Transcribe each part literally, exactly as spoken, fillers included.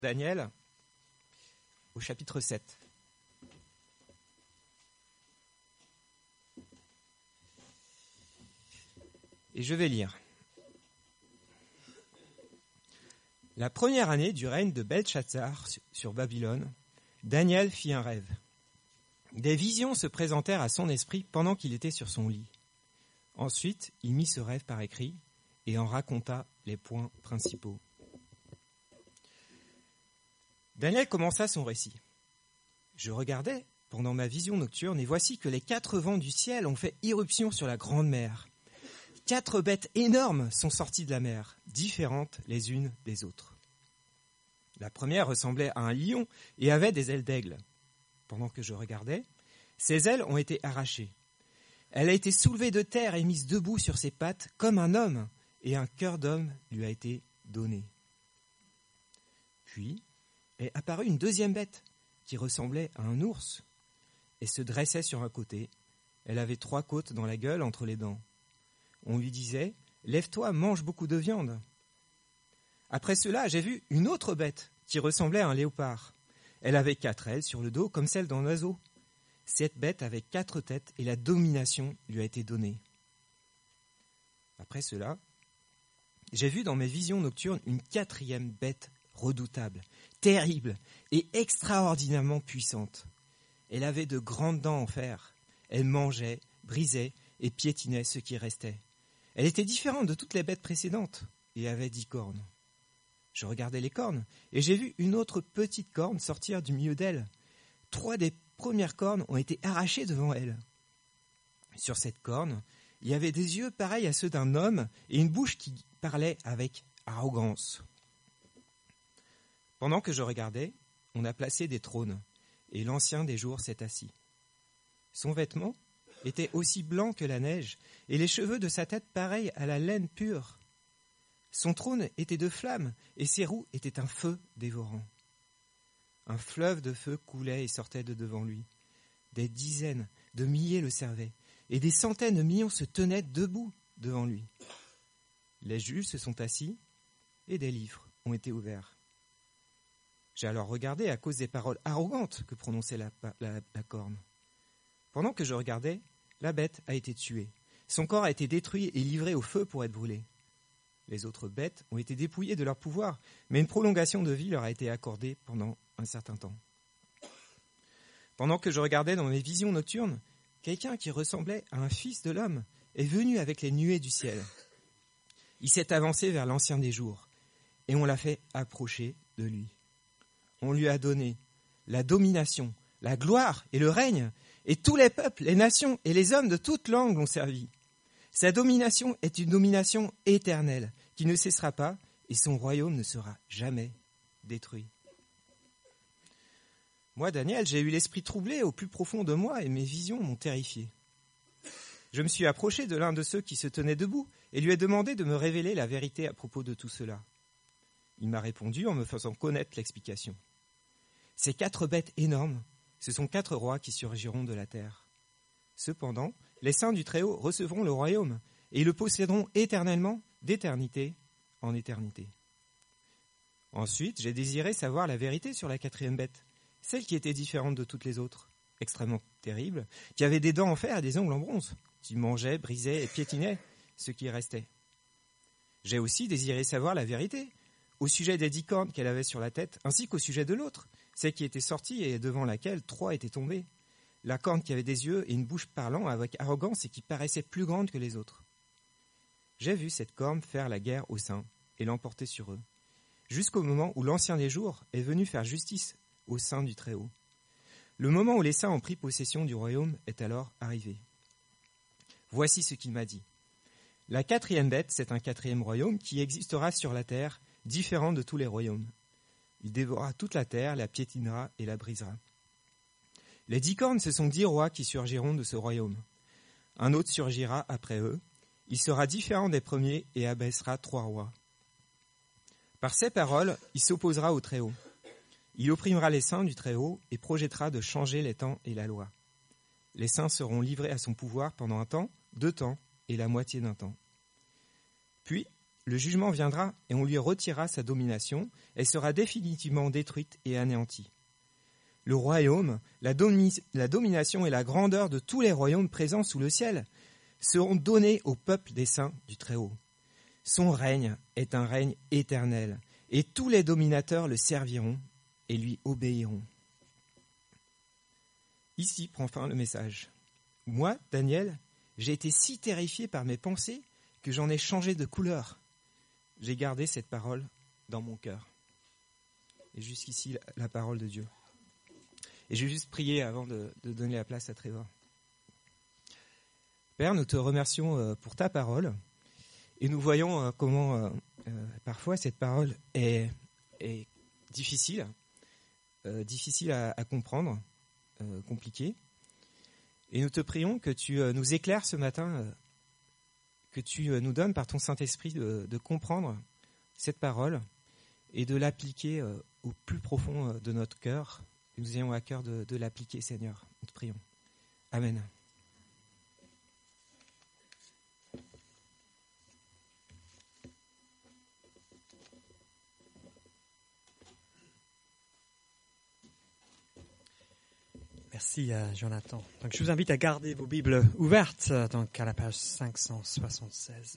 Daniel, au chapitre sept. Et je vais lire. La première année du règne de Belchatsar sur Babylone, Daniel fit un rêve. Des visions se présentèrent à son esprit pendant qu'il était sur son lit. Ensuite, il mit ce rêve par écrit et en raconta les points principaux. Daniel commença son récit. Je regardais pendant ma vision nocturne et voici que les quatre vents du ciel ont fait irruption sur la grande mer. Quatre bêtes énormes sont sorties de la mer, différentes les unes des autres. La première ressemblait à un lion et avait des ailes d'aigle. Pendant que je regardais, ses ailes ont été arrachées. Elle a été soulevée de terre et mise debout sur ses pattes comme un homme, et un cœur d'homme lui a été donné. Puis est apparue une deuxième bête qui ressemblait à un ours et se dressait sur un côté. Elle avait trois côtes dans la gueule entre les dents. On lui disait « Lève-toi, mange beaucoup de viande ». Après cela, j'ai vu une autre bête qui ressemblait à un léopard. Elle avait quatre ailes sur le dos comme celle d'un oiseau. Cette bête avait quatre têtes et la domination lui a été donnée. Après cela, j'ai vu dans mes visions nocturnes une quatrième bête redoutable, terrible et extraordinairement puissante. Elle avait de grandes dents en fer. Elle mangeait, brisait et piétinait ce qui restait. Elle était différente de toutes les bêtes précédentes et avait dix cornes. Je regardais les cornes et j'ai vu une autre petite corne sortir du milieu d'elle. Trois des premières cornes ont été arrachées devant elle. Sur cette corne, il y avait des yeux pareils à ceux d'un homme et une bouche qui parlait avec arrogance. Pendant que je regardais, on a placé des trônes et l'Ancien des jours s'est assis. Son vêtement était aussi blanc que la neige et les cheveux de sa tête pareils à la laine pure. Son trône était de flammes et ses roues étaient un feu dévorant. Un fleuve de feu coulait et sortait de devant lui. Des dizaines de milliers le servaient et des centaines de millions se tenaient debout devant lui. Les juges se sont assis et des livres ont été ouverts. J'ai alors regardé à cause des paroles arrogantes que prononçait la, la, la corne. Pendant que je regardais, la bête a été tuée. Son corps a été détruit et livré au feu pour être brûlé. Les autres bêtes ont été dépouillées de leur pouvoir, mais une prolongation de vie leur a été accordée pendant un certain temps. Pendant que je regardais dans mes visions nocturnes, quelqu'un qui ressemblait à un fils de l'homme est venu avec les nuées du ciel. Il s'est avancé vers l'Ancien des jours, et on l'a fait approcher de lui. On lui a donné la domination, la gloire et le règne, et tous les peuples, les nations et les hommes de toutes langues l'ont servi. Sa domination est une domination éternelle, qui ne cessera pas, et son royaume ne sera jamais détruit. Moi, Daniel, j'ai eu l'esprit troublé au plus profond de moi, et mes visions m'ont terrifié. Je me suis approché de l'un de ceux qui se tenaient debout, et lui ai demandé de me révéler la vérité à propos de tout cela. Il m'a répondu en me faisant connaître l'explication. Ces quatre bêtes énormes, ce sont quatre rois qui surgiront de la terre. Cependant, les saints du Très-Haut recevront le royaume, et ils le posséderont éternellement, d'éternité en éternité. Ensuite, j'ai désiré savoir la vérité sur la quatrième bête, celle qui était différente de toutes les autres, extrêmement terrible, qui avait des dents en fer et des ongles en bronze, qui mangeait, brisait et piétinait ce qui restait. J'ai aussi désiré savoir la vérité au sujet des dix cornes qu'elle avait sur la tête, ainsi qu'au sujet de l'autre, celle qui était sortie et devant laquelle trois étaient tombés. La corne qui avait des yeux et une bouche parlant avec arrogance et qui paraissait plus grande que les autres. J'ai vu cette corne faire la guerre aux saints et l'emporter sur eux, jusqu'au moment où l'Ancien des jours est venu faire justice aux saints du Très-Haut. Le moment où les saints ont pris possession du royaume est alors arrivé. Voici ce qu'il m'a dit. La quatrième bête, c'est un quatrième royaume qui existera sur la terre, différent de tous les royaumes. Il dévorera toute la terre, la piétinera et la brisera. Les dix cornes, ce sont dix rois qui surgiront de ce royaume. Un autre surgira après eux. Il sera différent des premiers et abaissera trois rois. Par ces paroles, il s'opposera au Très-Haut. Il opprimera les saints du Très-Haut et projettera de changer les temps et la loi. Les saints seront livrés à son pouvoir pendant un temps, deux temps et la moitié d'un temps. Puis, le jugement viendra et on lui retirera sa domination, elle sera définitivement détruite et anéantie. Le royaume, la, domi- la domination et la grandeur de tous les royaumes présents sous le ciel seront donnés au peuple des saints du Très-Haut. Son règne est un règne éternel, et tous les dominateurs le serviront et lui obéiront. Ici prend fin le message. Moi, Daniel, j'ai été si terrifié par mes pensées que j'en ai changé de couleur. J'ai gardé cette parole dans mon cœur. Et jusqu'ici, la, la parole de Dieu. Et je vais juste prier avant de, de donner la place à Trevor. Père, nous te remercions pour ta parole. Et nous voyons comment euh, euh, parfois cette parole est, est difficile, euh, difficile à, à comprendre, euh, compliquée. Et nous te prions que tu euh, nous éclaires ce matin, euh, que tu euh, nous donnes par ton Saint-Esprit de, de comprendre cette parole et de l'appliquer euh, au plus profond euh, de notre cœur. Que nous ayons à cœur de, de l'appliquer, Seigneur. Nous te prions. Amen. Merci euh, Jonathan. Donc, je vous invite à garder vos Bibles ouvertes euh, donc à la page cinq cent soixante-seize.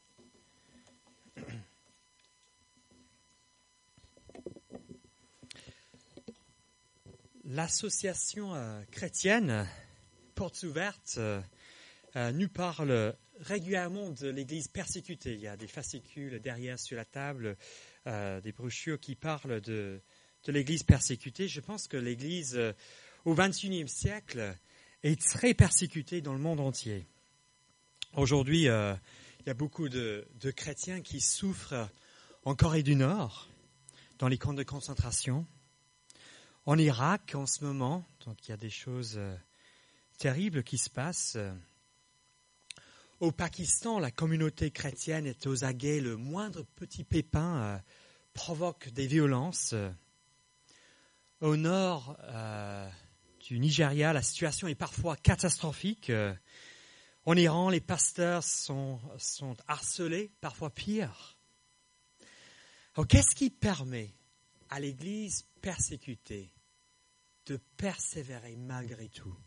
L'association euh, chrétienne Portes Ouvertes euh, euh, nous parle régulièrement de l'Église persécutée. Il y a des fascicules derrière sur la table, euh, des brochures qui parlent de, de l'Église persécutée. Je pense que l'Église euh, au vingt et unième siècle est très persécutée dans le monde entier. Aujourd'hui, euh, il y a beaucoup de, de chrétiens qui souffrent en Corée du Nord, dans les camps de concentration. En Irak, en ce moment, donc il y a des choses euh, terribles qui se passent. Au Pakistan, la communauté chrétienne est aux aguets. Le moindre petit pépin euh, provoque des violences. Au nord euh, du Nigeria, la situation est parfois catastrophique. Euh, en Iran, les pasteurs sont, sont harcelés, parfois pire. Alors, qu'est-ce qui permet à l'Église persécutée de persévérer malgré tout?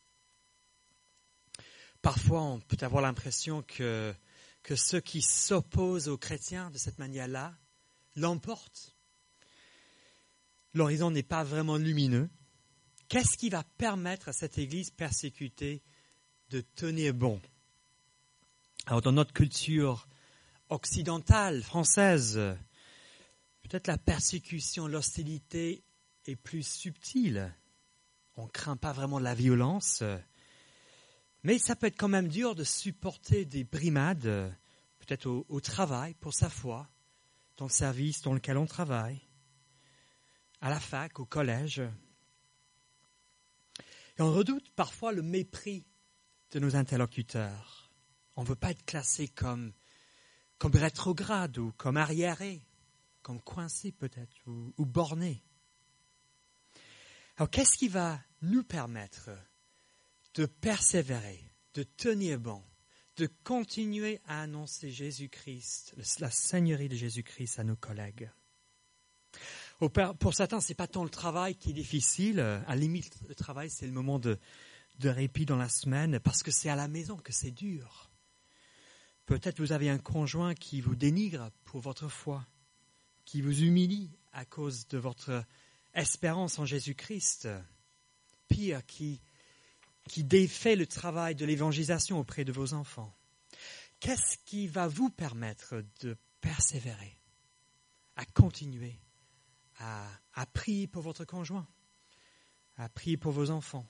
Parfois, on peut avoir l'impression que, que ceux qui s'opposent aux chrétiens de cette manière-là l'emportent. L'horizon n'est pas vraiment lumineux. Qu'est-ce qui va permettre à cette Église persécutée de tenir bon? Alors, dans notre culture occidentale, française, peut-être la persécution, l'hostilité est plus subtile. On ne craint pas vraiment la violence. Mais ça peut être quand même dur de supporter des brimades, peut-être au, au travail, pour sa foi, dans le service dans lequel on travaille, à la fac, au collège. Et on redoute parfois le mépris de nos interlocuteurs. On ne veut pas être classé comme, comme rétrograde ou comme arriéré, comme coincé peut-être, ou, ou borné. Alors qu'est-ce qui va nous permettre de persévérer, de tenir bon, de continuer à annoncer Jésus-Christ, la Seigneurie de Jésus-Christ à nos collègues? Pour certains, ce n'est pas tant le travail qui est difficile. À la limite, le travail, c'est le moment de, de répit dans la semaine, parce que c'est à la maison que c'est dur. Peut-être vous avez un conjoint qui vous dénigre pour votre foi, qui vous humilie à cause de votre espérance en Jésus-Christ. Pire, qui, qui défait le travail de l'évangélisation auprès de vos enfants. Qu'est-ce qui va vous permettre de persévérer, à continuer À, à prier pour votre conjoint, à prier pour vos enfants?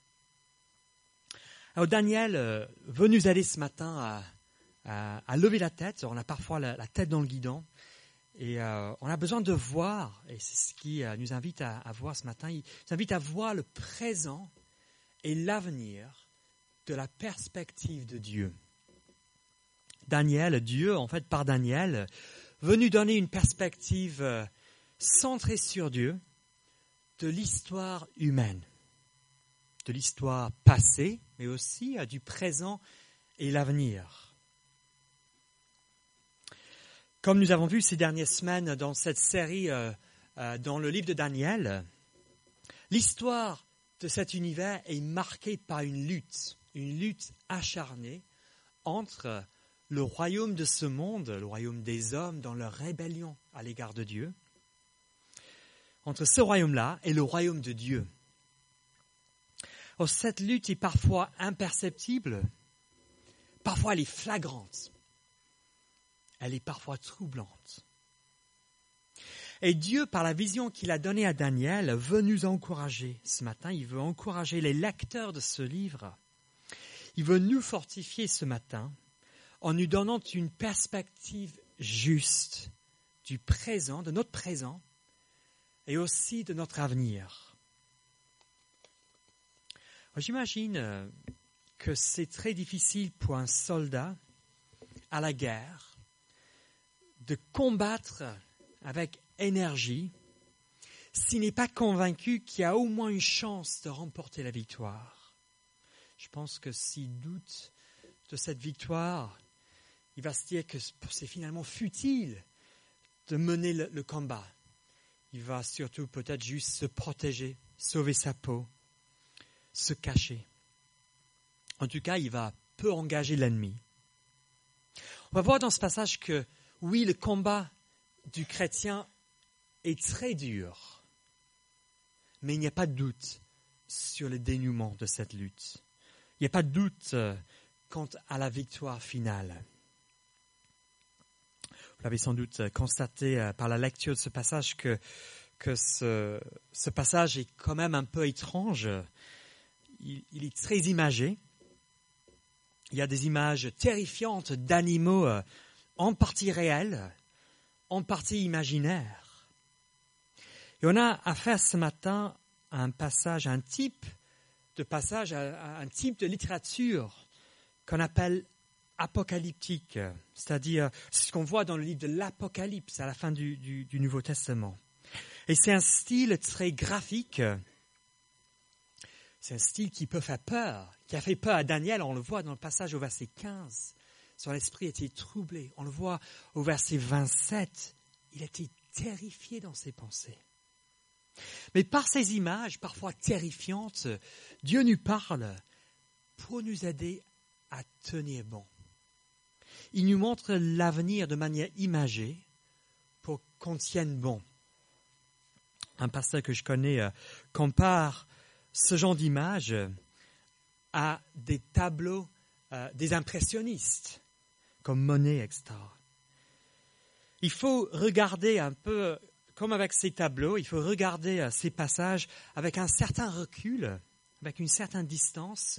Alors Daniel euh, veut nous aider ce matin à, à, à lever la tête. On a parfois la, la tête dans le guidon et euh, on a besoin de voir, et c'est ce qui euh, nous invite à, à voir ce matin, il nous invite à voir le présent et l'avenir de la perspective de Dieu. Daniel, Dieu, en fait par Daniel, veut nous donner une perspective euh, centré sur Dieu, de l'histoire humaine, de l'histoire passée, mais aussi du présent et l'avenir. Comme nous avons vu ces dernières semaines dans cette série, euh, euh, dans le livre de Daniel, l'histoire de cet univers est marquée par une lutte, une lutte acharnée entre le royaume de ce monde, le royaume des hommes dans leur rébellion à l'égard de Dieu, entre ce royaume-là et le royaume de Dieu. Alors, cette lutte est parfois imperceptible, parfois elle est flagrante, elle est parfois troublante. Et Dieu, par la vision qu'il a donnée à Daniel, veut nous encourager ce matin, il veut encourager les lecteurs de ce livre, il veut nous fortifier ce matin en nous donnant une perspective juste du présent, de notre présent, et aussi de notre avenir. J'imagine que c'est très difficile pour un soldat à la guerre de combattre avec énergie s'il n'est pas convaincu qu'il y a au moins une chance de remporter la victoire. Je pense que s'il doute de cette victoire, il va se dire que c'est finalement futile de mener le, le combat. Il va surtout peut-être juste se protéger, sauver sa peau, se cacher. En tout cas, il va peu engager l'ennemi. On va voir dans ce passage que, oui, le combat du chrétien est très dur, mais il n'y a pas de doute sur le dénouement de cette lutte. Il n'y a pas de doute quant à la victoire finale. Vous l'avez sans doute constaté par la lecture de ce passage que, que ce, ce passage est quand même un peu étrange. Il, il est très imagé. Il y a des images terrifiantes d'animaux en partie réels, en partie imaginaires. Et on a affaire ce matin à un passage, à un type de passage, à un type de littérature qu'on appelle apocalyptique, c'est-à-dire ce qu'on voit dans le livre de l'Apocalypse à la fin du, du, du Nouveau Testament. Et c'est un style très graphique, c'est un style qui peut faire peur, qui a fait peur à Daniel, on le voit dans le passage au verset quinze. Son esprit était troublé. On le voit au verset vingt-sept. Il était terrifié dans ses pensées. Mais par ces images, parfois terrifiantes, Dieu nous parle pour nous aider à tenir bon. Il nous montre l'avenir de manière imagée pour qu'on tienne bon. Un pasteur que je connais euh, compare ce genre d'image à des tableaux euh, des impressionnistes, comme Monet, et cetera. Il faut regarder un peu, comme avec ces tableaux, il faut regarder euh, ces passages avec un certain recul, avec une certaine distance.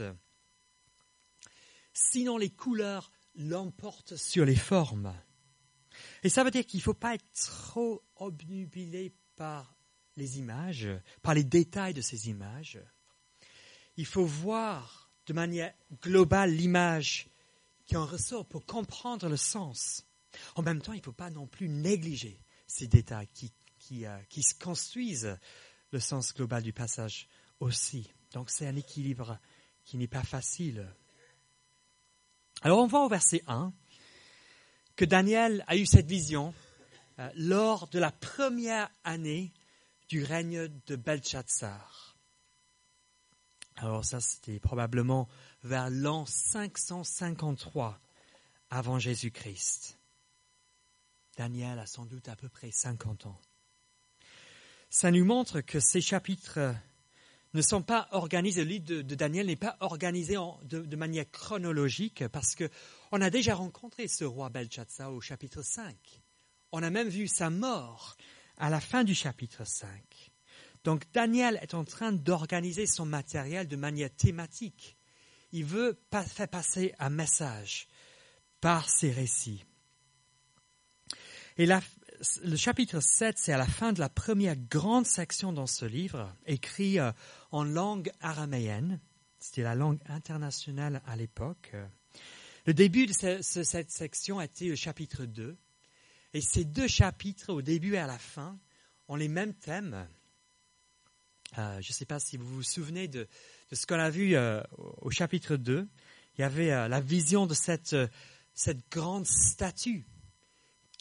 Sinon, les couleurs l'emportent sur les formes. Et ça veut dire qu'il ne faut pas être trop obnubilé par les images, par les détails de ces images. Il faut voir de manière globale l'image qui en ressort pour comprendre le sens. En même temps, il ne faut pas non plus négliger ces détails qui, qui, euh, qui se construisent le sens global du passage aussi. Donc c'est un équilibre qui n'est pas facile. Alors on voit au verset un que Daniel a eu cette vision euh, lors de la première année du règne de Belchatsar. Alors ça, c'était probablement vers l'an cinq cent cinquante-trois avant Jésus-Christ. Daniel a sans doute à peu près cinquante ans. Ça nous montre que ces chapitres ne sont pas organisés, le livre de, de Daniel n'est pas organisé en, de, de manière chronologique parce qu'on a déjà rencontré ce roi Belchatsar au chapitre cinq. On a même vu sa mort à la fin du chapitre cinq. Donc Daniel est en train d'organiser son matériel de manière thématique. Il veut pas faire passer un message par ses récits. Et la, le chapitre sept, c'est à la fin de la première grande section dans ce livre, écrit euh, en langue araméenne. C'était la langue internationale à l'époque. Le début de ce, ce, cette section était le chapitre deux. Et ces deux chapitres, au début et à la fin, ont les mêmes thèmes. Euh, je ne sais pas si vous vous souvenez de, de ce qu'on a vu euh, au chapitre deux. Il y avait euh, la vision de cette, euh, cette grande statue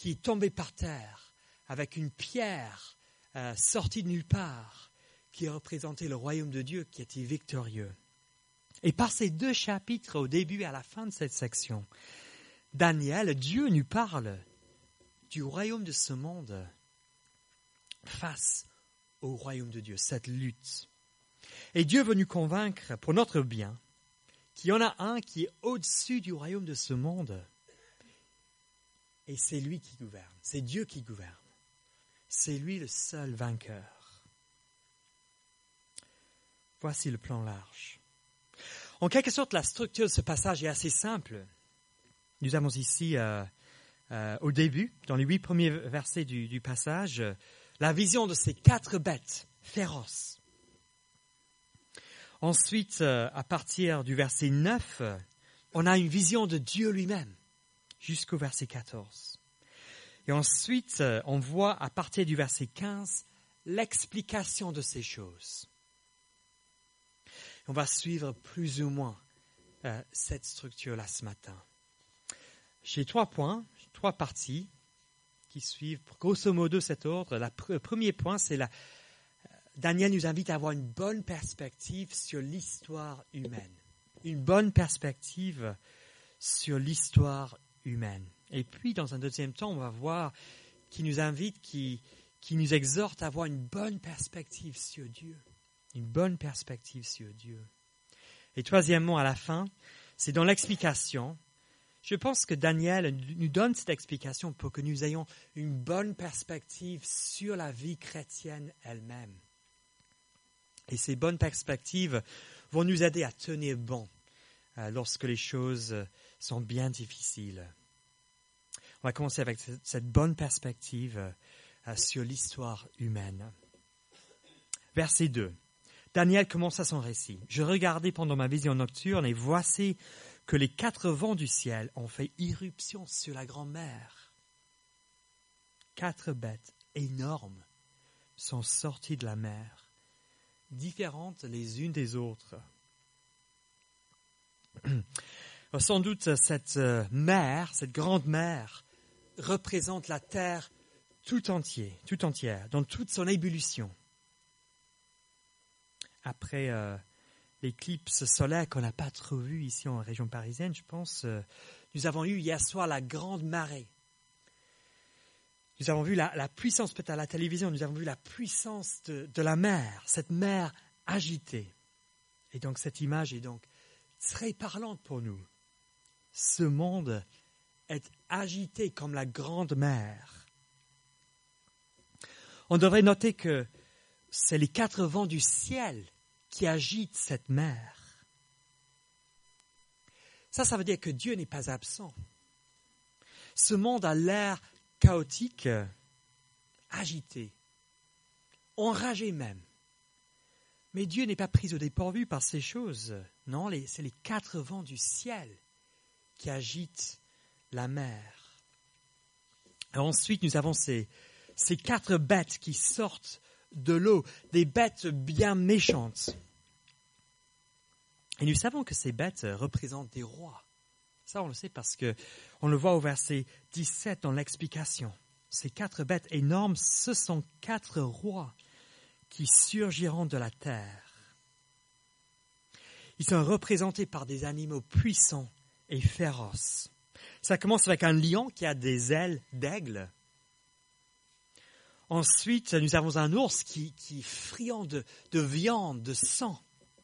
qui est tombé par terre avec une pierre euh, sortie de nulle part qui représentait le royaume de Dieu qui était victorieux. Et par ces deux chapitres, au début et à la fin de cette section, Daniel, Dieu nous parle du royaume de ce monde face au royaume de Dieu, cette lutte. Et Dieu veut nous convaincre, pour notre bien, qu'il y en a un qui est au-dessus du royaume de ce monde. Et c'est lui qui gouverne, c'est Dieu qui gouverne. C'est lui le seul vainqueur. Voici le plan large. En quelque sorte, la structure de ce passage est assez simple. Nous avons ici, euh, euh, au début, dans les huit premiers versets du, du passage, euh, la vision de ces quatre bêtes féroces. Ensuite, euh, à partir du verset neuf, euh, on a une vision de Dieu lui-même, jusqu'au verset quatorze. Et ensuite, euh, on voit à partir du verset quinze, l'explication de ces choses. On va suivre plus ou moins euh, cette structure-là ce matin. J'ai trois points, trois parties qui suivent grosso modo cet ordre. La pr- le premier point, c'est la... Daniel nous invite à avoir une bonne perspective sur l'histoire humaine. Une bonne perspective sur l'histoire humaine. Et puis, dans un deuxième temps, on va voir qu'il nous invite, qui, qui nous exhorte à avoir une bonne perspective sur Dieu. Une bonne perspective sur Dieu. Et troisièmement, à la fin, c'est dans l'explication. Je pense que Daniel nous donne cette explication pour que nous ayons une bonne perspective sur la vie chrétienne elle-même. Et ces bonnes perspectives vont nous aider à tenir bon euh, lorsque les choses sont bien difficiles. On va commencer avec cette bonne perspective euh, sur l'histoire humaine. Verset deux. Daniel commence à son récit. « Je regardais pendant ma vision nocturne et voici que les quatre vents du ciel ont fait irruption sur la grande mer. Quatre bêtes énormes sont sorties de la mer, différentes les unes des autres. » Sans doute, cette mer, cette grande mer, représente la terre tout entière, tout entière, dans toute son ébullition. Après euh, l'éclipse solaire qu'on n'a pas trop vue ici en région parisienne, je pense, euh, nous avons eu hier soir la grande marée. Nous avons vu la, la puissance, peut-être à la télévision, nous avons vu la puissance de, de la mer, cette mer agitée. Et donc cette image est donc très parlante pour nous. Ce monde est agité comme la grande mer. On devrait noter que c'est les quatre vents du ciel qui agitent cette mer. Ça, ça veut dire que Dieu n'est pas absent. Ce monde a l'air chaotique, agité, enragé même. Mais Dieu n'est pas pris au dépourvu par ces choses. Non, les, c'est les quatre vents du ciel qui agitent la mer. Et ensuite, nous avons ces, ces quatre bêtes qui sortent de l'eau, des bêtes bien méchantes. Et nous savons que ces bêtes représentent des rois. Ça, on le sait parce que on le voit au verset dix-sept dans l'explication. Ces quatre bêtes énormes, ce sont quatre rois qui surgiront de la terre. Ils sont représentés par des animaux puissants et féroces. Ça commence avec un lion qui a des ailes d'aigle. Ensuite, nous avons un ours qui, qui est friand de, de viande, de sang.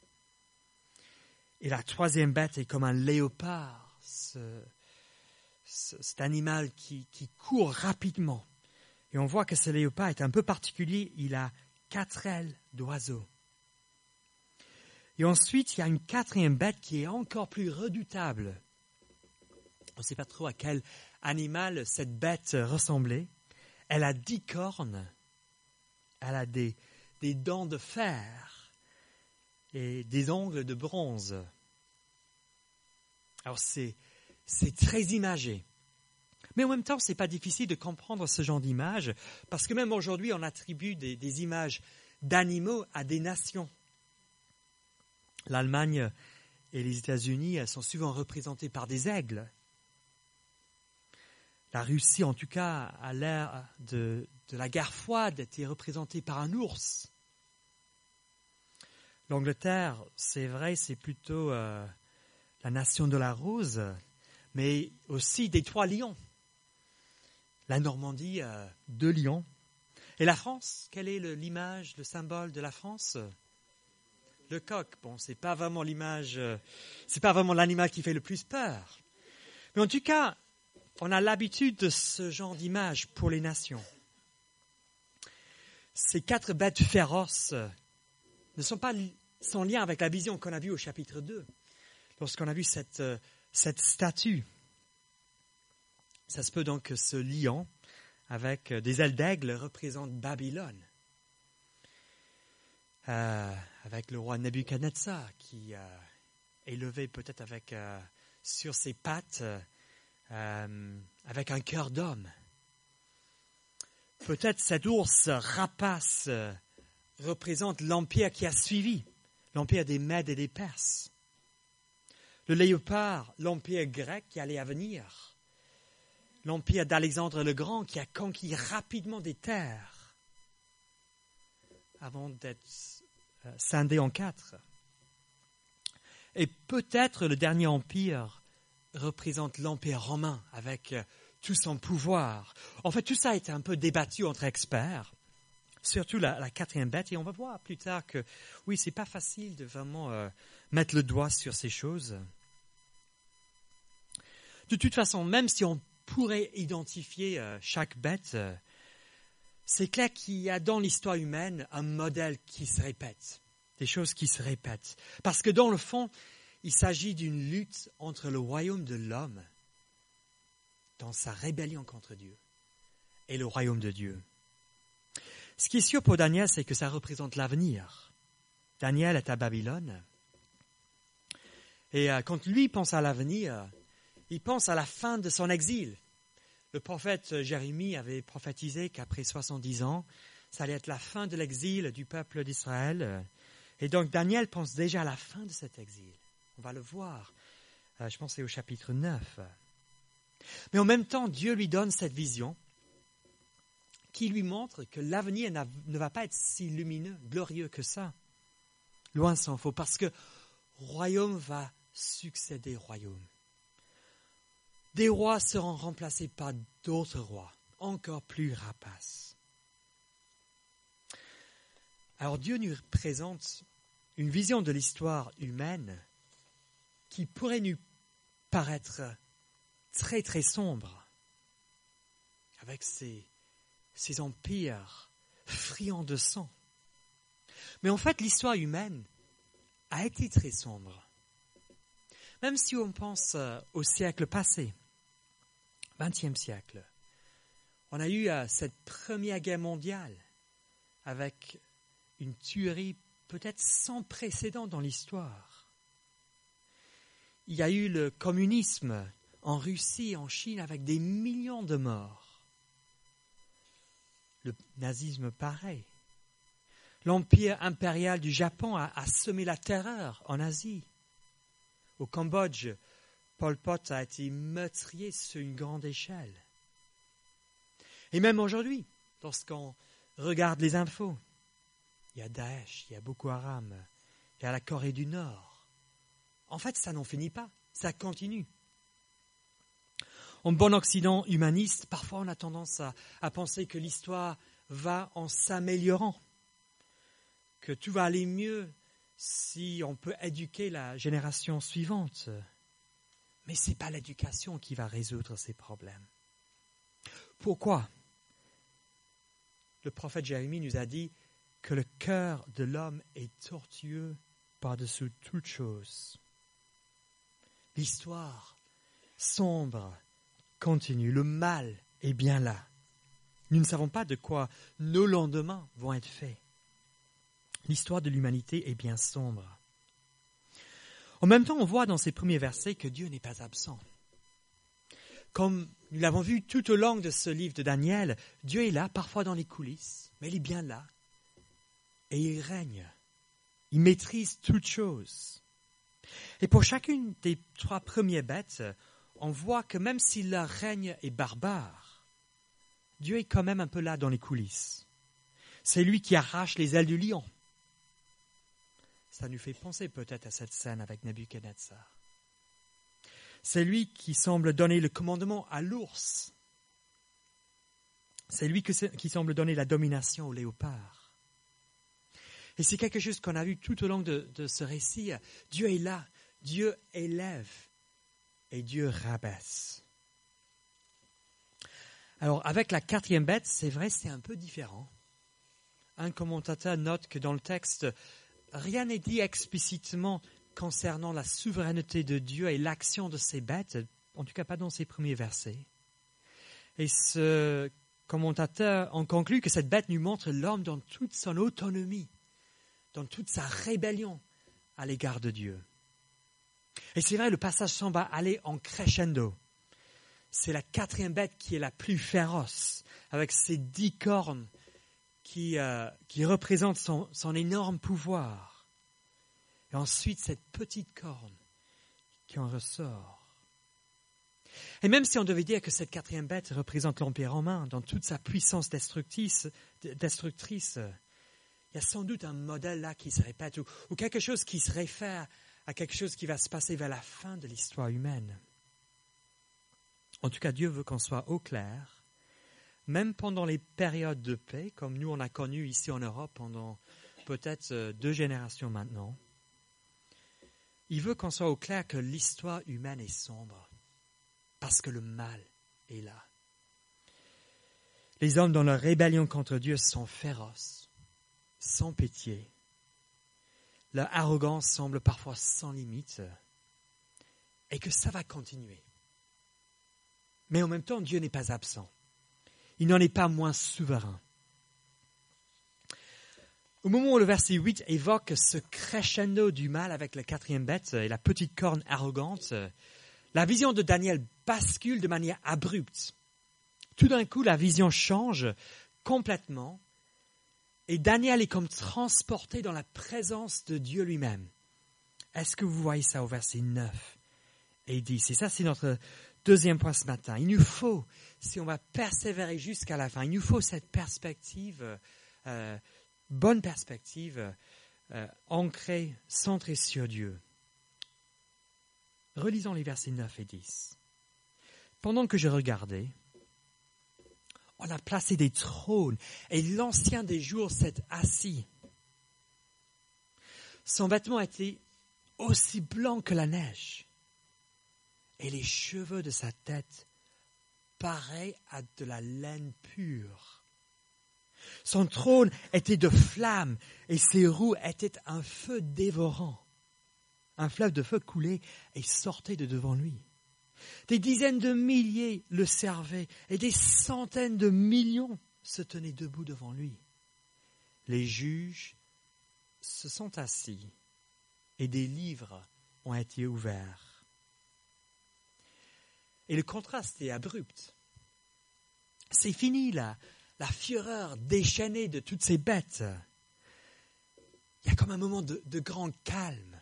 Et la troisième bête est comme un léopard, ce, ce, cet animal qui, qui court rapidement. Et on voit que ce léopard est un peu particulier, il a quatre ailes d'oiseau. Et ensuite, il y a une quatrième bête qui est encore plus redoutable. On ne sait pas trop à quel animal cette bête ressemblait. Elle a dix cornes, elle a des, des dents de fer et des ongles de bronze. Alors c'est, c'est très imagé. Mais en même temps, ce n'est pas difficile de comprendre ce genre d'image, parce que même aujourd'hui, on attribue des, des images d'animaux à des nations. L'Allemagne et les États-Unis sont souvent représentés par des aigles. La Russie, en tout cas, à l'ère de, de la guerre froide, était représentée par un ours. L'Angleterre, c'est vrai, c'est plutôt euh, la nation de la rose, mais aussi des trois lions. La Normandie, euh, deux lions. Et la France, quelle est le, l'image, le symbole de la France ? Le coq. Bon, c'est pas vraiment l'image, euh, c'est pas vraiment l'animal qui fait le plus peur. Mais en tout cas, on a l'habitude de ce genre d'image pour les nations. Ces quatre bêtes féroces ne sont pas sans lien avec la vision qu'on a vue au chapitre deux, lorsqu'on a vu cette, euh, cette statue. Ça se peut donc que ce lion, avec des ailes d'aigle, représente Babylone, euh, avec le roi Nebuchadnezzar, qui euh, est levé peut-être avec, euh, sur ses pattes, euh, avec un cœur d'homme. Peut-être cet ours rapace euh, représente l'empire qui a suivi, l'empire des Mèdes et des Perses. Le léopard, l'empire grec qui allait à venir. L'empire d'Alexandre le Grand qui a conquis rapidement des terres avant d'être euh, scindé en quatre. Et peut-être le dernier empire représente l'empire romain avec euh, tout son pouvoir. En fait, tout ça a été un peu débattu entre experts, surtout la, la quatrième bête. Et on va voir plus tard que, oui, c'est pas facile de vraiment euh, mettre le doigt sur ces choses. De toute façon, même si on pourrait identifier euh, chaque bête, euh, c'est clair qu'il y a dans l'histoire humaine un modèle qui se répète, des choses qui se répètent. Parce que dans le fond, il s'agit d'une lutte entre le royaume de l'homme, dans sa rébellion contre Dieu, et le royaume de Dieu. Ce qui est sûr pour Daniel, c'est que ça représente l'avenir. Daniel est à Babylone, et euh, quand lui pense à l'avenir, il pense à la fin de son exil. Le prophète Jérémie avait prophétisé qu'après soixante-dix ans, ça allait être la fin de l'exil du peuple d'Israël. Et donc Daniel pense déjà à la fin de cet exil. On va le voir, euh, je pense que c'est au chapitre neuf. Mais en même temps, Dieu lui donne cette vision qui lui montre que l'avenir ne va pas être si lumineux, glorieux que ça. Loin s'en faut, parce que royaume va succéder royaume. Des rois seront remplacés par d'autres rois, encore plus rapaces. Alors Dieu nous présente une vision de l'histoire humaine qui pourrait nous paraître très très sombre, avec ces, ces empires friands de sang. Mais en fait, l'histoire humaine a été très sombre. Même si on pense au siècle passé, vingtième siècle, on a eu cette première guerre mondiale avec une tuerie peut-être sans précédent dans l'histoire. Il y a eu le communisme en Russie, en Chine, avec des millions de morts. Le nazisme, pareil. L'empire impérial du Japon a, a semé la terreur en Asie. Au Cambodge, Pol Pot a été meurtrier sur une grande échelle. Et même aujourd'hui, lorsqu'on regarde les infos, il y a Daesh, il y a Boko Haram, il y a la Corée du Nord. En fait, ça n'en finit pas, ça continue. En bon occident humaniste, parfois on a tendance à, à penser que l'histoire va en s'améliorant, que tout va aller mieux si on peut éduquer la génération suivante. Mais ce n'est pas l'éducation qui va résoudre ces problèmes. Pourquoi ? Le prophète Jérémie nous a dit que le cœur de l'homme est tortueux par-dessus toute chose. L'histoire sombre continue, le mal est bien là. Nous ne savons pas de quoi nos lendemains vont être faits. L'histoire de l'humanité est bien sombre. En même temps, on voit dans ces premiers versets que Dieu n'est pas absent. Comme nous l'avons vu tout au long de ce livre de Daniel, Dieu est là, parfois dans les coulisses, mais il est bien là. Et il règne. Il maîtrise toutes choses. Et pour chacune des trois premières bêtes, on voit que même si leur règne est barbare, Dieu est quand même un peu là dans les coulisses. C'est lui qui arrache les ailes du lion. Ça nous fait penser peut-être à cette scène avec Nebuchadnezzar. C'est lui qui semble donner le commandement à l'ours. C'est lui qui semble donner la domination au léopard. Et c'est quelque chose qu'on a vu tout au long de, de ce récit. Dieu est là, Dieu élève et Dieu rabaisse. Alors, avec la quatrième bête, c'est vrai, c'est un peu différent. Un commentateur note que dans le texte, rien n'est dit explicitement concernant la souveraineté de Dieu et l'action de ces bêtes, en tout cas pas dans ces premiers versets. Et ce commentateur en conclut que cette bête nous montre l'homme dans toute son autonomie, dans toute sa rébellion à l'égard de Dieu. Et c'est vrai, le passage semble aller en crescendo. C'est la quatrième bête qui est la plus féroce, avec ses dix cornes qui, euh, qui représentent son, son énorme pouvoir. Et ensuite, cette petite corne qui en ressort. Et même si on devait dire que cette quatrième bête représente l'Empire romain dans toute sa puissance destructrice, destructrice, il y a sans doute un modèle là qui se répète, ou, ou quelque chose qui se réfère à quelque chose qui va se passer vers la fin de l'histoire humaine. En tout cas, Dieu veut qu'on soit au clair, même pendant les périodes de paix, comme nous on a connu ici en Europe pendant peut-être deux générations maintenant. Il veut qu'on soit au clair que l'histoire humaine est sombre, parce que le mal est là. Les hommes dans leur rébellion contre Dieu sont féroces, sans pitié. Leur arrogance semble parfois sans limite, et que ça va continuer. Mais en même temps, Dieu n'est pas absent. Il n'en est pas moins souverain. Au moment où le verset huit évoque ce crescendo du mal avec la quatrième bête et la petite corne arrogante, la vision de Daniel bascule de manière abrupte. Tout d'un coup, la vision change complètement et Daniel est comme transporté dans la présence de Dieu lui-même. Est-ce que vous voyez ça au verset neuf et dix? Et ça, c'est notre deuxième point ce matin. Il nous faut, si on va persévérer jusqu'à la fin, il nous faut cette perspective, euh, bonne perspective, euh, ancrée, centrée sur Dieu. Relisons les versets neuf et dix. Pendant que je regardais, on a placé des trônes et l'Ancien des jours s'est assis. Son vêtement était aussi blanc que la neige et les cheveux de sa tête pareils à de la laine pure. Son trône était de flammes et ses roues étaient un feu dévorant. Un fleuve de feu coulait et sortait de devant lui. Des dizaines de milliers le servaient et des centaines de millions se tenaient debout devant lui. Les juges se sont assis et des livres ont été ouverts. Et le contraste est abrupt. C'est fini là, la fureur déchaînée de toutes ces bêtes. Il y a comme un moment de, de grand calme.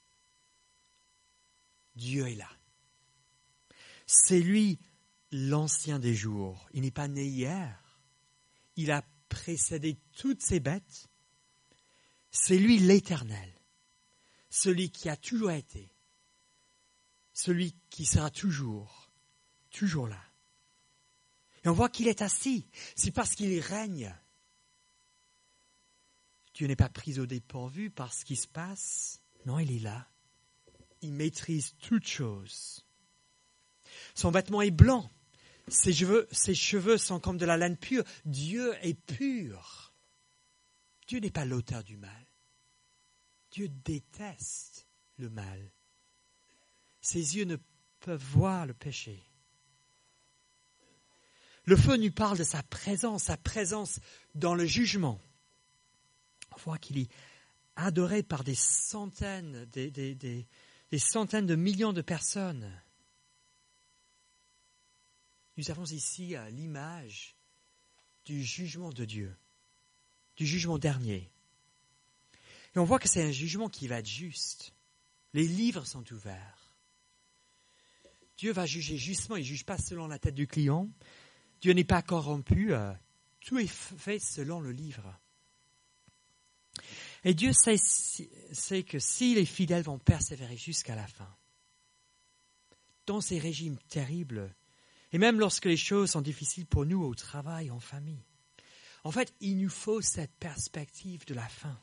Dieu est là. C'est lui l'Ancien des jours. Il n'est pas né hier. Il a précédé toutes ces bêtes. C'est lui l'Éternel. Celui qui a toujours été. Celui qui sera toujours, toujours là. Et on voit qu'il est assis. C'est parce qu'il règne. Dieu n'est pas pris au dépourvu par ce qui se passe. Non, il est là. Il maîtrise toutes choses. Son vêtement est blanc. Ses cheveux, ses cheveux sont comme de la laine pure. Dieu est pur. Dieu n'est pas l'auteur du mal. Dieu déteste le mal. Ses yeux ne peuvent voir le péché. Le feu nous parle de sa présence, sa présence dans le jugement. On voit qu'il est adoré par des centaines, des, des, des, des centaines de millions de personnes. Nous avons ici l'image du jugement de Dieu, du jugement dernier. Et on voit que c'est un jugement qui va être juste. Les livres sont ouverts. Dieu va juger justement, il ne juge pas selon la tête du client. Dieu n'est pas corrompu, euh, tout est fait selon le livre. Et Dieu sait, sait que si les fidèles vont persévérer jusqu'à la fin, dans ces régimes terribles, et même lorsque les choses sont difficiles pour nous au travail, en famille, en fait, il nous faut cette perspective de la fin.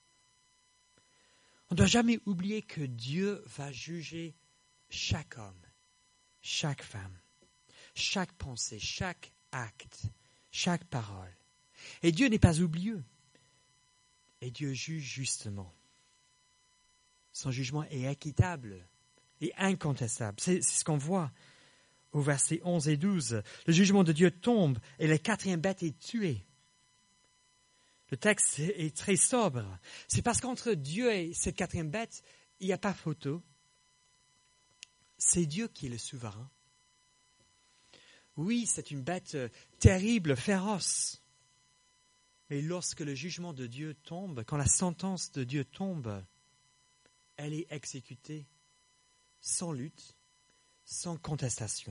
On ne doit jamais oublier que Dieu va juger chaque homme, chaque femme, chaque pensée, chaque acte, chaque parole. Et Dieu n'est pas oublieux. Et Dieu juge justement. Son jugement est équitable et incontestable. C'est, c'est ce qu'on voit au verset onze et douze. Le jugement de Dieu tombe et la quatrième bête est tuée. Le texte est très sobre. C'est parce qu'entre Dieu et cette quatrième bête, il n'y a pas photo. C'est Dieu qui est le souverain. Oui, c'est une bête terrible, féroce. Mais lorsque le jugement de Dieu tombe, quand la sentence de Dieu tombe, elle est exécutée sans lutte, sans contestation.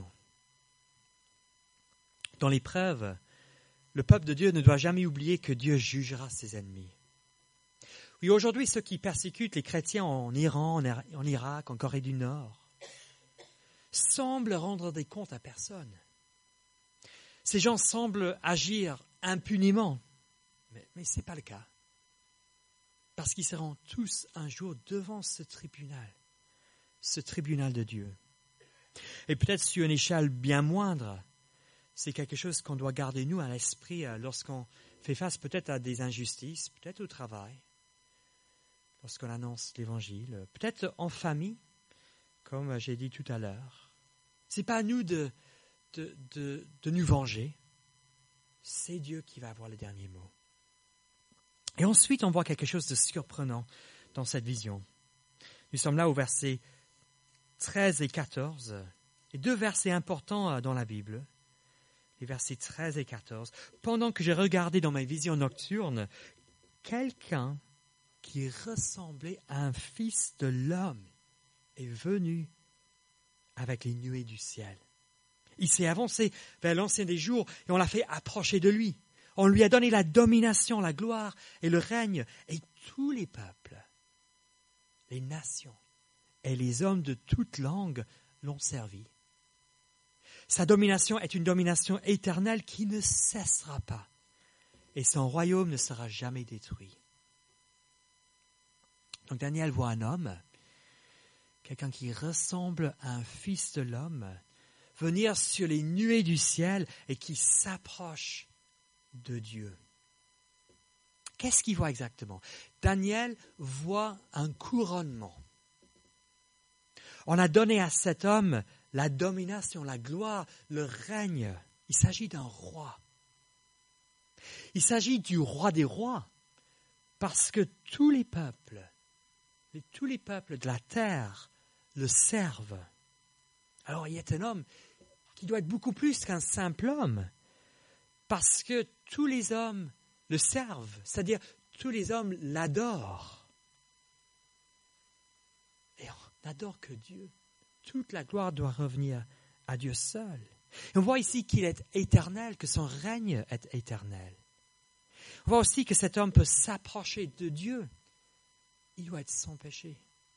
Dans l'épreuve, le peuple de Dieu ne doit jamais oublier que Dieu jugera ses ennemis. Oui, aujourd'hui, ceux qui persécutent les chrétiens en Iran, en Irak, en Corée du Nord, semblent rendre des comptes à personne. Ces gens semblent agir impunément, mais, mais ce n'est pas le cas. Parce qu'ils seront tous un jour devant ce tribunal, ce tribunal de Dieu. Et peut-être sur une échelle bien moindre, c'est quelque chose qu'on doit garder, nous, à l'esprit lorsqu'on fait face peut-être à des injustices, peut-être au travail, lorsqu'on annonce l'Évangile, peut-être en famille, comme j'ai dit tout à l'heure. Ce n'est pas à nous de, de, de, de nous venger. C'est Dieu qui va avoir le dernier mot. Et ensuite, on voit quelque chose de surprenant dans cette vision. Nous sommes là au verset treize et quatorze, et deux versets importants dans la Bible. Les versets treize et quatorze. Pendant que j'ai regardé dans ma vision nocturne, quelqu'un qui ressemblait à un fils de l'homme est venu avec les nuées du ciel. Il s'est avancé vers l'ancien des jours et on l'a fait approcher de lui. On lui a donné la domination, la gloire et le règne. Et tous les peuples, les nations et les hommes de toute langue l'ont servi. Sa domination est une domination éternelle qui ne cessera pas. Et son royaume ne sera jamais détruit. Donc Daniel voit un homme, quelqu'un qui ressemble à un fils de l'homme, venir sur les nuées du ciel et qui s'approche de Dieu. Qu'est-ce qu'il voit exactement? Daniel voit un couronnement. On a donné à cet homme la domination, la gloire, le règne. Il s'agit d'un roi. Il s'agit du roi des rois, parce que tous les peuples, tous les peuples de la terre le servent. Alors il y a un homme qui doit être beaucoup plus qu'un simple homme, parce que tous les hommes le servent, c'est-à-dire tous les hommes l'adorent. Et on n'adore que Dieu. Toute la gloire doit revenir à Dieu seul. Et on voit ici qu'il est éternel, que son règne est éternel. On voit aussi que cet homme peut s'approcher de Dieu. Il doit être sans péché.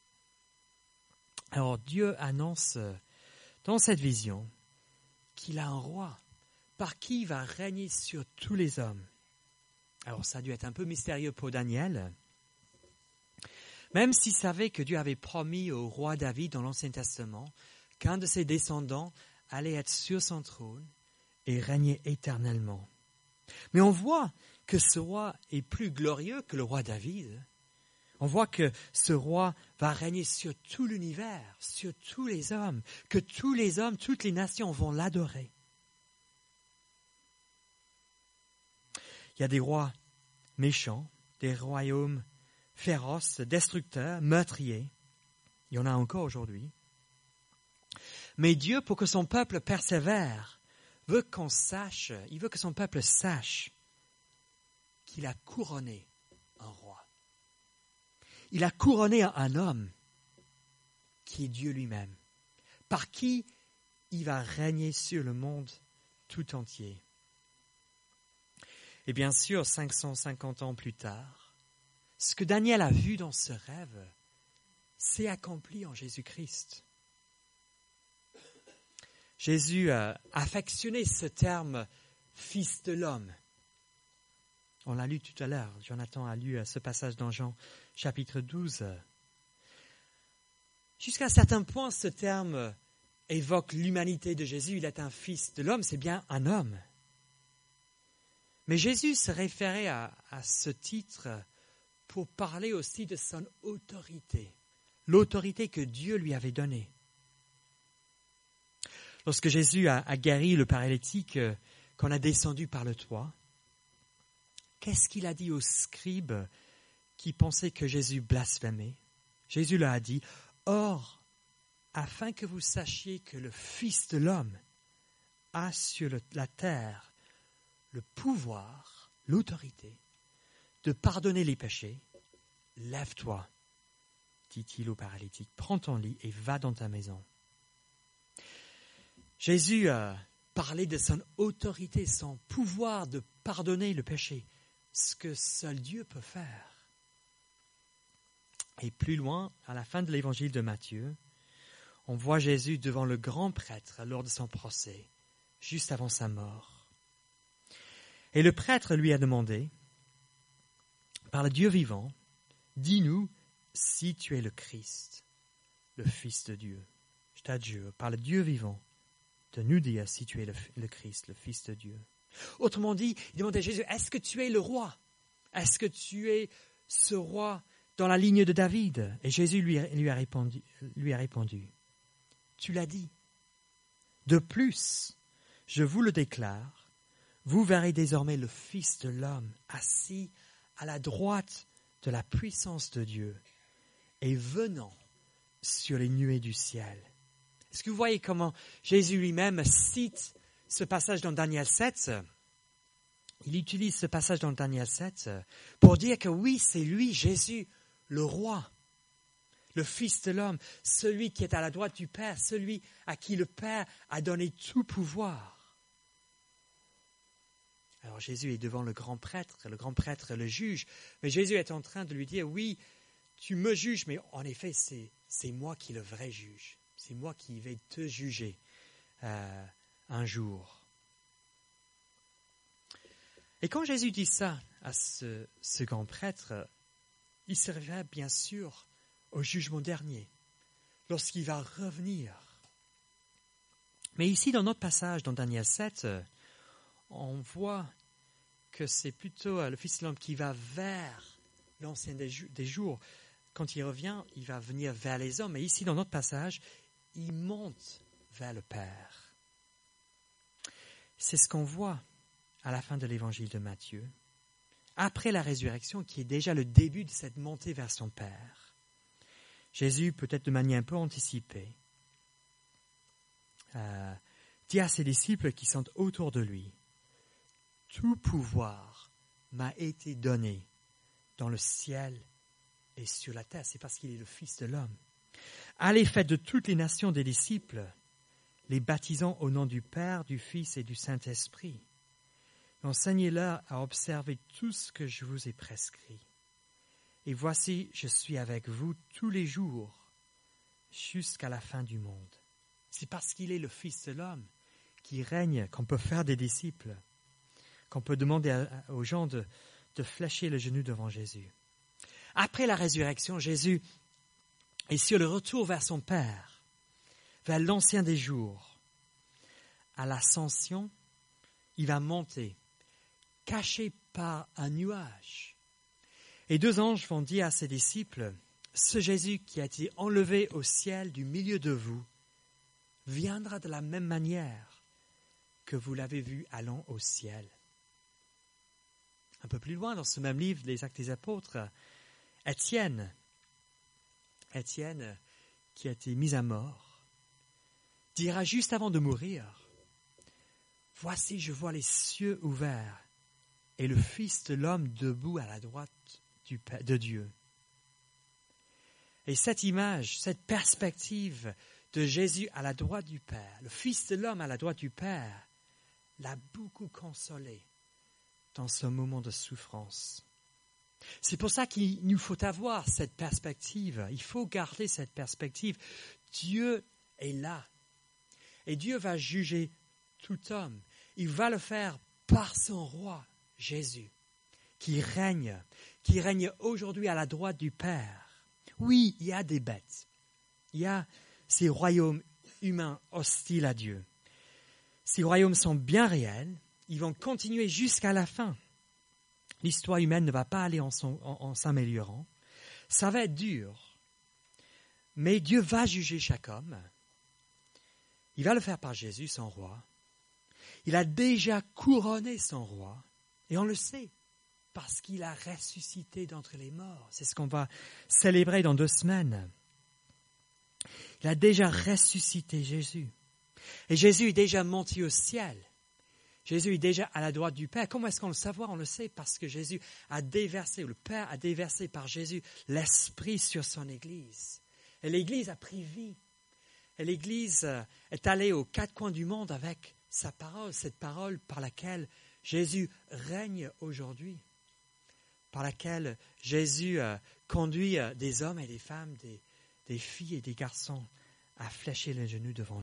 Alors Dieu annonce dans cette vision qu'il a un roi par qui il va régner sur tous les hommes. Alors ça a dû être un peu mystérieux pour Daniel. Même s'il savait que Dieu avait promis au roi David dans l'Ancien Testament qu'un de ses descendants allait être sur son trône et régner éternellement. Mais on voit que ce roi est plus glorieux que le roi David. On voit que ce roi va régner sur tout l'univers, sur tous les hommes, que tous les hommes, toutes les nations vont l'adorer. Il y a des rois méchants, des royaumes féroces, destructeurs, meurtriers. Il y en a encore aujourd'hui. Mais Dieu, pour que son peuple persévère, veut qu'on sache, il veut que son peuple sache qu'il a couronné un roi. Il a couronné un homme qui est Dieu lui-même, par qui il va régner sur le monde tout entier. Et bien sûr, cinq cent cinquante ans plus tard, ce que Daniel a vu dans ce rêve s'est accompli en Jésus-Christ. Jésus a affectionné ce terme « fils de l'homme ». On l'a lu tout à l'heure, Jonathan a lu ce passage dans Jean chapitre douze. Jusqu'à un certain point, ce terme évoque l'humanité de Jésus. Il est un fils de l'homme, c'est bien un homme. Mais Jésus se référait à, à ce titre pour parler aussi de son autorité, l'autorité que Dieu lui avait donnée. Lorsque Jésus a, a guéri le paralytique qu'on a descendu par le toit, qu'est-ce qu'il a dit aux scribes qui pensaient que Jésus blasphémait? Jésus leur a dit, « Or, afin que vous sachiez que le Fils de l'homme a sur le, la terre le pouvoir, l'autorité, de pardonner les péchés, lève-toi, dit-il au paralytique, prends ton lit et va dans ta maison. » Jésus a parlé de son autorité, son pouvoir de pardonner le péché, ce que seul Dieu peut faire. Et plus loin, à la fin de l'évangile de Matthieu, on voit Jésus devant le grand prêtre lors de son procès, juste avant sa mort. Et le prêtre lui a demandé, par le Dieu vivant, dis-nous si tu es le Christ, le Fils de Dieu. Je t'adjure, par le Dieu vivant, de nous dire si tu es le, le Christ, le Fils de Dieu. Autrement dit, il demandait à Jésus, est-ce que tu es le roi? Est-ce que tu es ce roi dans la ligne de David? Et Jésus lui, lui, a répondu, lui a répondu, tu l'as dit. De plus, je vous le déclare, vous verrez désormais le Fils de l'homme assis à la droite de la puissance de Dieu et venant sur les nuées du ciel. Est-ce que vous voyez comment Jésus lui-même cite ce passage dans Daniel sept? Il utilise ce passage dans Daniel sept pour dire que oui, c'est lui, Jésus, le roi, le Fils de l'homme, celui qui est à la droite du Père, celui à qui le Père a donné tout pouvoir. Alors Jésus est devant le grand prêtre, le grand prêtre le juge, mais Jésus est en train de lui dire, oui, tu me juges, mais en effet, c'est, c'est moi qui est le vrai juge. C'est moi qui vais te juger euh, un jour. Et quand Jésus dit ça à ce, ce grand prêtre, il se réfère bien sûr au jugement dernier, lorsqu'il va revenir. Mais ici, dans notre passage, dans Daniel sept, on voit que c'est plutôt le Fils de l'homme qui va vers l'ancien des, des jours. Quand il revient, il va venir vers les hommes. Mais ici, dans notre passage, il monte vers le Père. C'est ce qu'on voit à la fin de l'évangile de Matthieu, après la résurrection, qui est déjà le début de cette montée vers son Père. Jésus, peut-être de manière un peu anticipée, euh, dit à ses disciples qui sont autour de lui, « Tout pouvoir m'a été donné dans le ciel et sur la terre. » C'est parce qu'il est le Fils de l'homme. Allez, faites de toutes les nations des disciples, les baptisant au nom du Père, du Fils et du Saint-Esprit. Enseignez-leur à observer tout ce que je vous ai prescrit. Et voici, je suis avec vous tous les jours, jusqu'à la fin du monde. C'est parce qu'il est le Fils de l'homme qui règne qu'on peut faire des disciples, qu'on peut demander à, aux gens de, de fléchir le genou devant Jésus. Après la résurrection, Jésus est sur le retour vers son Père, vers l'ancien des jours. À l'ascension, il va monter, caché par un nuage. Et deux anges vont dire à ses disciples, « Ce Jésus qui a été enlevé au ciel du milieu de vous viendra de la même manière que vous l'avez vu allant au ciel. » Un peu plus loin, dans ce même livre, Les Actes des Apôtres, Étienne, Étienne, qui a été mis à mort, dira juste avant de mourir, « Voici, je vois les cieux ouverts et le Fils de l'homme debout à la droite du, de Dieu. » Et cette image, cette perspective de Jésus à la droite du Père, le Fils de l'homme à la droite du Père, l'a beaucoup consolé dans ce moment de souffrance. C'est pour ça qu'il nous faut avoir cette perspective. Il faut garder cette perspective. Dieu est là. Et Dieu va juger tout homme. Il va le faire par son roi, Jésus, qui règne, qui règne aujourd'hui à la droite du Père. Oui, il y a des bêtes. Il y a ces royaumes humains hostiles à Dieu. Ces royaumes sont bien réels. Ils vont continuer jusqu'à la fin. L'histoire humaine ne va pas aller en, son, en, en s'améliorant. Ça va être dur. Mais Dieu va juger chaque homme. Il va le faire par Jésus, son roi. Il a déjà couronné son roi. Et on le sait, parce qu'il a ressuscité d'entre les morts. C'est ce qu'on va célébrer dans deux semaines. Il a déjà ressuscité Jésus. Et Jésus est déjà monté au ciel. Jésus est déjà à la droite du Père. Comment est-ce qu'on le sait? On le sait parce que Jésus a déversé, le Père a déversé par Jésus l'Esprit sur son Église. Et l'Église a pris vie. Et l'Église est allée aux quatre coins du monde avec sa parole, cette parole par laquelle Jésus règne aujourd'hui, par laquelle Jésus conduit des hommes et des femmes, des, des filles et des garçons à fléchir les genoux devant